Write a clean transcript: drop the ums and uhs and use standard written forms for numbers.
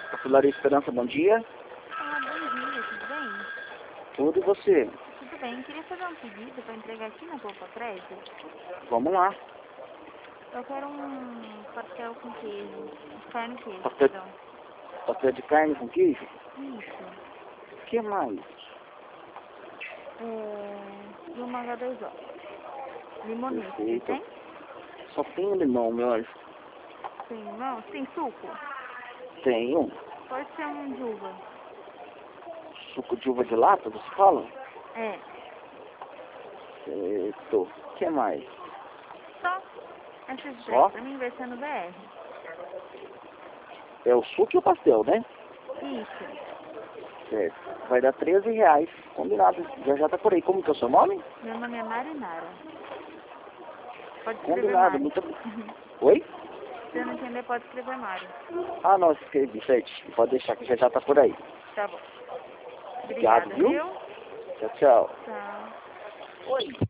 Capilaria Esperança, bom dia. Ah, bom dia, tudo bem? Tudo e você? Tudo bem, queria fazer um pedido para entregar aqui na Poupa Prédio. Vamos lá. Eu quero um pastel com queijo, carne e queijo, Pastel, perdão. pastel de carne com queijo? Isso. O que mais? E uma H2O. Limonete, Perfeito. tem? Só tem limão, meu anjo. Tem, não? Tem suco? Tenho. Pode ser um de uva. Suco de uva de lata, você fala? É. Certo. O que mais? Só esses Só? três, pra mim vai ser no BR. É o suco e o pastel, né? Isso. Certo. Vai dar R$13. Combinado. Já tá por aí. Como que é o seu nome? Meu nome é Marinara. Pode escrever Combinado. Mari. Muito... Oi? Se eu não entender, pode escrever Mari. Ah, não. Escrevi, certo. Pode deixar que já tá por aí. Tá bom. Obrigado, Obrigada, viu? viu? Tchau, tchau. Tchau. Oi.